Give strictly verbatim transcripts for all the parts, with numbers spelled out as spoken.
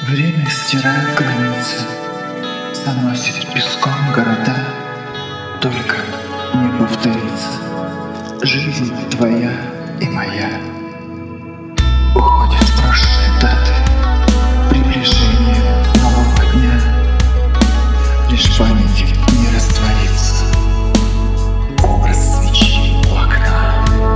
Время стирает границы, заносит песком города. Только не повторится жизнь твоя и моя. Уходят прошлые даты, приближение нового дня. Лишь память не растворится, образ свечи у окна.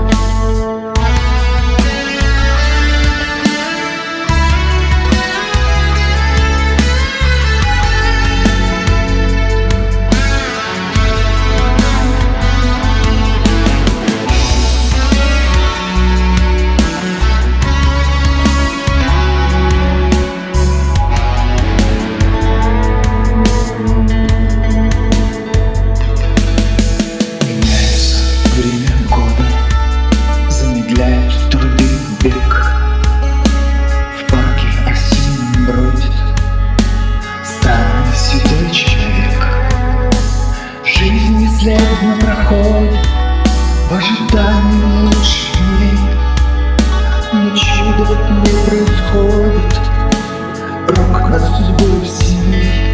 Бесследно проходит в ожидании лучших дней, но чудо не происходит, рук на судьбу сильней.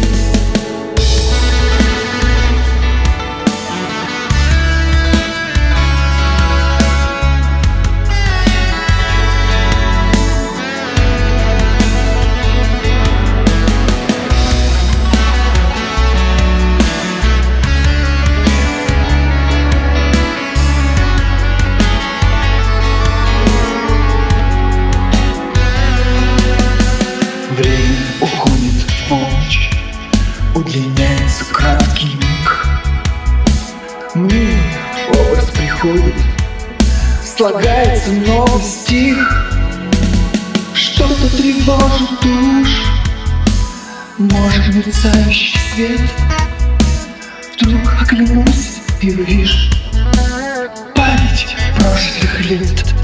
Время уходит в ночь, удлиняется краткий миг. Мне образ приходит, слагается новый стих. Что-то тревожит душ, может мерцающий свет. Вдруг оглянусь и увижу память прошлых лет.